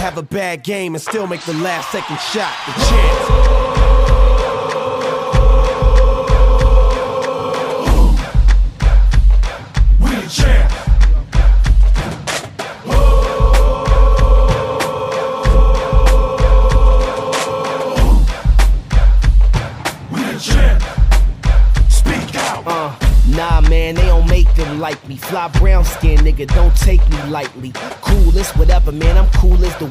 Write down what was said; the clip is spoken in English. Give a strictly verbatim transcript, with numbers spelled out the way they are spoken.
have a bad game and still make the last second shot. The champs. Nah, man, they don't make them like me. Fly brown skin, nigga, don't take me lightly. Cool as whatever, man, I'm cool as the